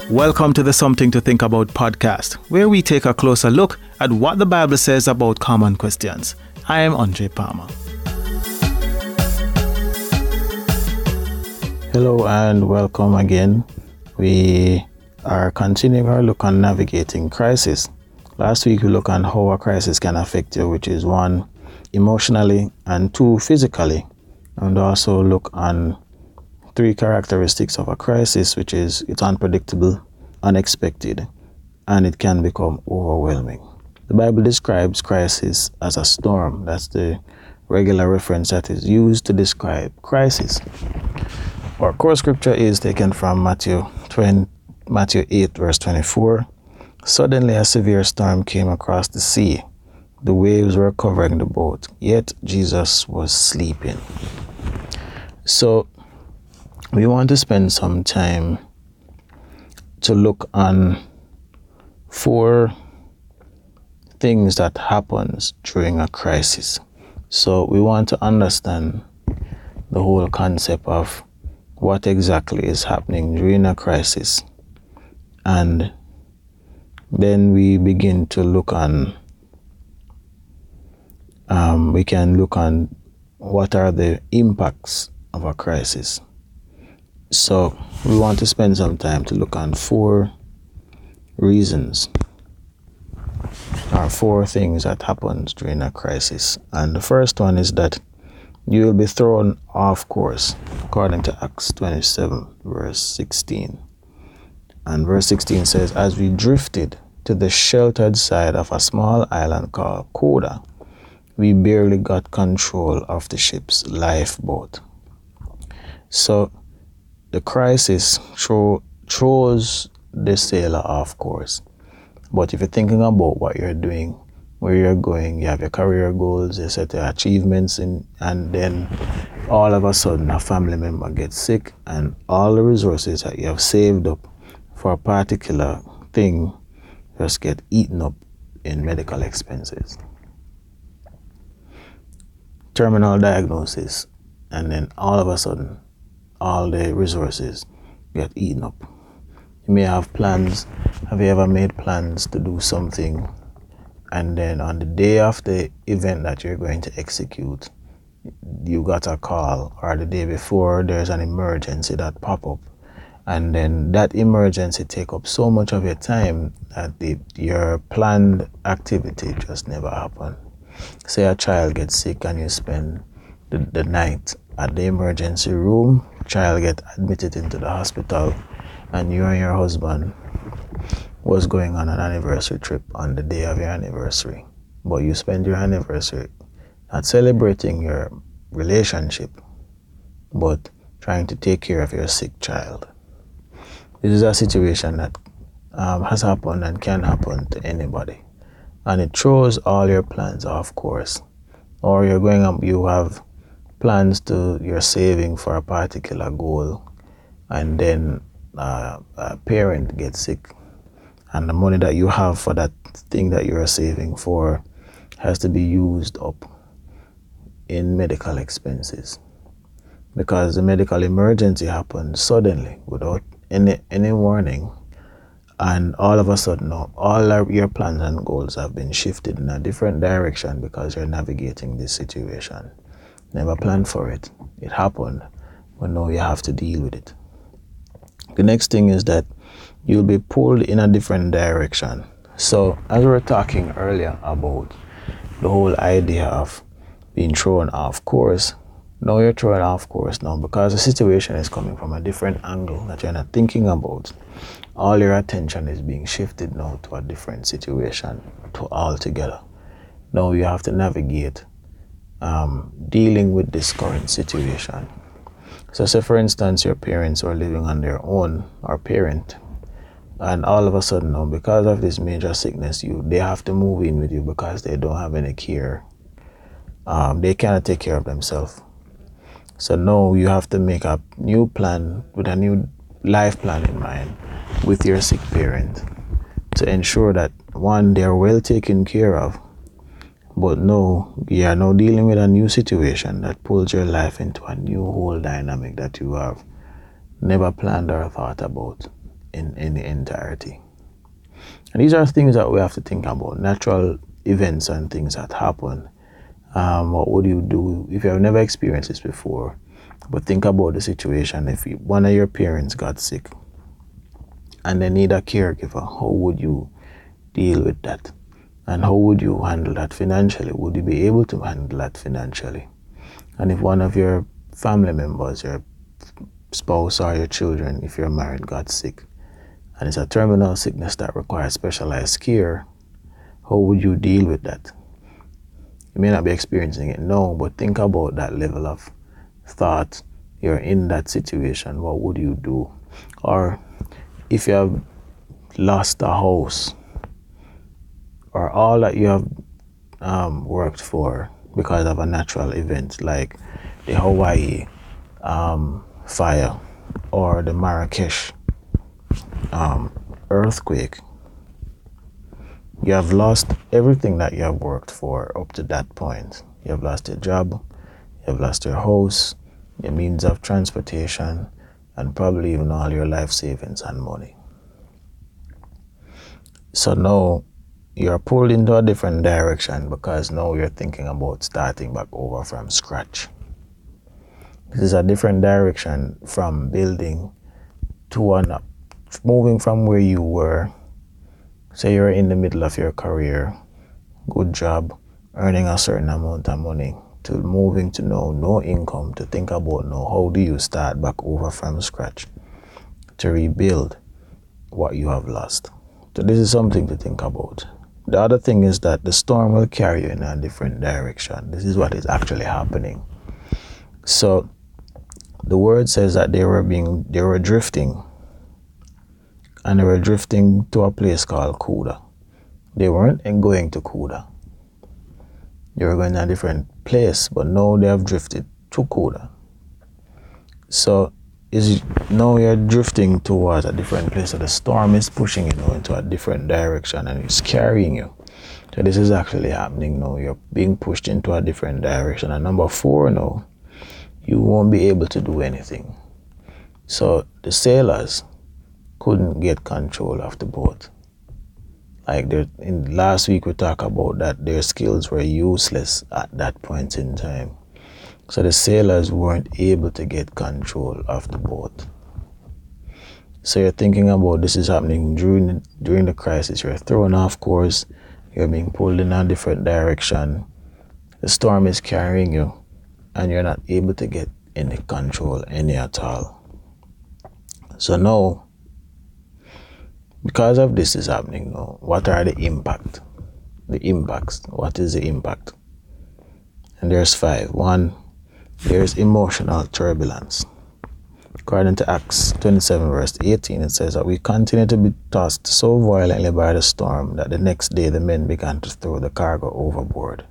Welcome to the Something to Think About podcast, where we take a closer look at what the Bible says about common questions. I am Andre Palmer. Hello and welcome again. We are continuing our look on navigating crisis. Last week we looked on how a crisis can affect you, which is 1, emotionally, and 2, physically. And also look on 3 characteristics of a crisis, which is it's unpredictable, unexpected, and it can become overwhelming. The Bible describes crisis as a storm. That's the regular reference that is used to describe crisis. Our core scripture is taken from Matthew 8, verse 24. Suddenly a severe storm came across the sea. The waves were covering the boat, yet Jesus was sleeping. So we want to spend some time to look on 4 things that happens during a crisis. So we want to understand the whole concept of what exactly is happening during a crisis. And then we begin to look on, we can look on what are the impacts of a crisis. So we want to spend some time to look on 4 reasons or 4 things that happens during a crisis. And the first one is that you will be thrown off course, according to Acts 27, verse 16. And verse 16 says, as we drifted to the sheltered side of a small island called Coda, we barely got control of the ship's lifeboat. So the crisis throws the sailor off course. But if you're thinking about what you're doing, where you're going, you have your career goals, you set your achievements, and then all of a sudden a family member gets sick and all the resources that you have saved up for a particular thing just get eaten up in medical expenses. Terminal diagnosis, and then all of a sudden all the resources get eaten up. You may have plans. Have you ever made plans to do something, and then on the day of the event that you're going to execute, you got a call, or the day before there's an emergency that pop up, and then that emergency take up so much of your time that your planned activity just never happen. Say a child gets sick and you spend the night at the emergency room, child get admitted into the hospital, and you and your husband was going on an anniversary trip on the day of your anniversary. But you spend your anniversary not celebrating your relationship, but trying to take care of your sick child. This is a situation that has happened and can happen to anybody. And it throws all your plans off course. Or you have plans you're saving for a particular goal, and then a parent gets sick, and the money that you have for that thing that you're saving for has to be used up in medical expenses, because the medical emergency happened suddenly without any warning, and all of a sudden all of your plans and goals have been shifted in a different direction because you're navigating this situation. Never planned for it. It happened, but now you have to deal with it. The next thing is that you'll be pulled in a different direction. So as we were talking earlier about the whole idea of being thrown off course, now you're thrown off course now because the situation is coming from a different angle that you're not thinking about. All your attention is being shifted now to a different situation altogether. Now you have to navigate dealing with this current situation. So say for instance your parents are living on their own, or parent, and all of a sudden now, because of this major sickness, they have to move in with you because they don't have any care. They cannot take care of themselves. So now you have to make a new plan with a new life plan in mind with your sick parent to ensure that 1, they're well taken care of, but no, you are now dealing with a new situation that pulls your life into a new whole dynamic that you have never planned or thought about. in the entirety. And these are things that we have to think about, natural events and things that happen. What would you do if you have never experienced this before? But think about the situation. If one of your parents got sick and they need a caregiver, how would you deal with that? And how would you handle that financially? Would you be able to handle that financially? And if one of your family members, your spouse or your children, if you're married, got sick, and it's a terminal sickness that requires specialized care, how would you deal with that? You may not be experiencing it now, but think about that level of thought. You're in that situation, what would you do? Or if you have lost a house, or all that you have worked for because of a natural event like the Hawaii fire or the Marrakesh earthquake, you have lost everything that you have worked for up to that point. You have lost your job, you have lost your house, your means of transportation, and probably even all your life savings and money. So now you're pulled into a different direction because now you're thinking about starting back over from scratch. This is a different direction from building to moving from where you were. Say you're in the middle of your career, good job, earning a certain amount of money, to moving to now no income, to think about now how do you start back over from scratch to rebuild what you have lost. So this is something to think about. The other thing is that the storm will carry you in a different direction. This is what is actually happening. So the word says that they were drifting, and they were drifting to a place called Kuda. They weren't going to Kuda. They were going to a different place, but now they have drifted to Kuda. So now you're drifting towards a different place. So the storm is pushing you now into a different direction and it's carrying you. So this is actually happening now. You're being pushed into a different direction. And number 4 now, you won't be able to do anything. So the sailors couldn't get control of the boat. Like in last week we talked about that their skills were useless at that point in time. So the sailors weren't able to get control of the boat. So you're thinking about this is happening during the crisis. You're thrown off course. You're being pulled in a different direction. The storm is carrying you, and you're not able to get any control at all. So now, because of this is happening now, what are the impacts? The impacts. What is the impact? And there's 5. 1, there's emotional turbulence. According to Acts 27 verse 18, it says that we continue to be tossed so violently by the storm that the next day the men began to throw the cargo overboard.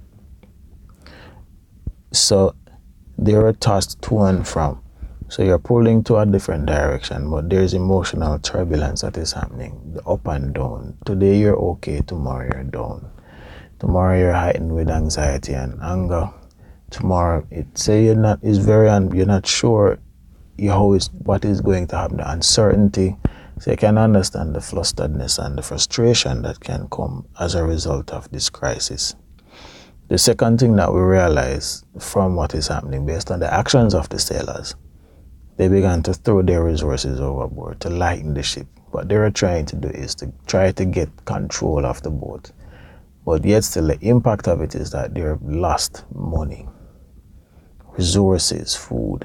So they were tossed to and from. So you're pulling to a different direction, but there's emotional turbulence that is happening, the up and down. Today you're okay, tomorrow you're down. Tomorrow you're heightened with anxiety and anger. Tomorrow you're not sure what is going to happen, the uncertainty. So you can understand the flusteredness and the frustration that can come as a result of this crisis. The second thing that we realize from what is happening based on the actions of the sailors, they began to throw their resources overboard to lighten the ship. What they were trying to do is to try to get control of the boat. But yet still the impact of it is that they've lost money, resources, food,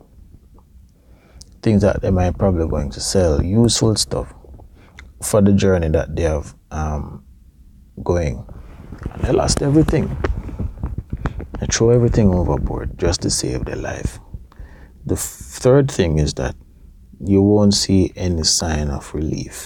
things that they might probably going to sell, useful stuff for the journey that they have going. And they lost everything. They throw everything overboard just to save their life. The third thing is that you won't see any sign of relief.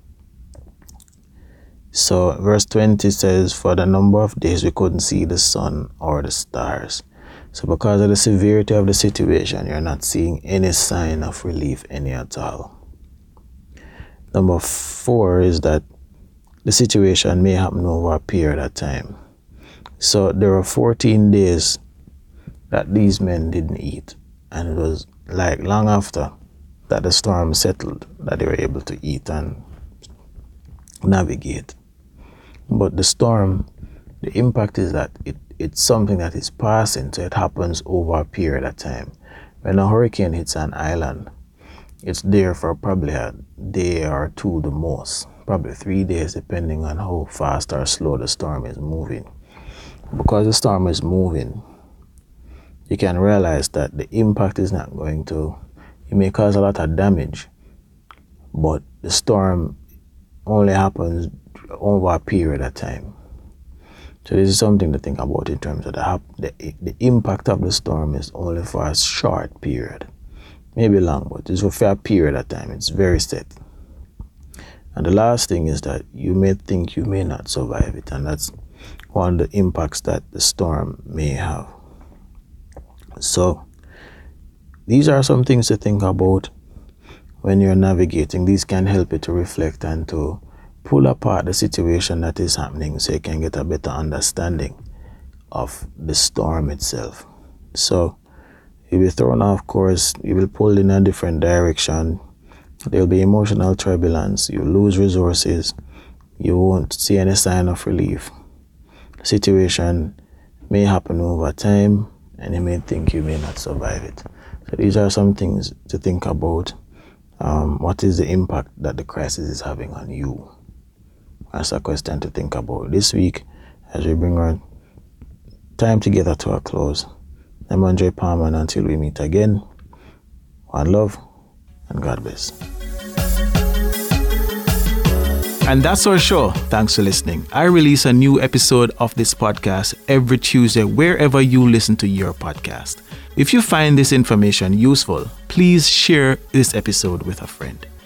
So verse 20 says, for the number of days we couldn't see the sun or the stars. So because of the severity of the situation, you're not seeing any sign of relief at all. Number 4 is that the situation may happen over a period of time. So there were 14 days that these men didn't eat. And it was like long after that the storm settled, that they were able to eat and navigate. But the storm, the impact is that it's something that is passing, so it happens over a period of time. When a hurricane hits an island, it's there for probably a day or two the most, probably 3 days, depending on how fast or slow the storm is moving. Because the storm is moving, you can realize that the impact is not going to, it may cause a lot of damage, but the storm only happens over a period of time. So this is something to think about in terms of the impact of the storm is only for a short period. Maybe long, but it's for a period of time. It's very set. And the last thing is that you may think you may not survive it, and that's one of the impacts that the storm may have. So these are some things to think about when you're navigating. These can help you to reflect and to pull apart the situation that is happening so you can get a better understanding of the storm itself. So you'll be thrown off course, you will pull in a different direction, there'll be emotional turbulence, you'll lose resources, you won't see any sign of relief. The situation may happen over time and you may think you may not survive it. So these are some things to think about. What is the impact that the crisis is having on you? That's a question to think about this week as we bring our time together to a close. I'm Andre Palmer, and until we meet again, one love and God bless. And that's our show. Thanks for listening. I release a new episode of this podcast every Tuesday wherever you listen to your podcast. If you find this information useful, please share this episode with a friend.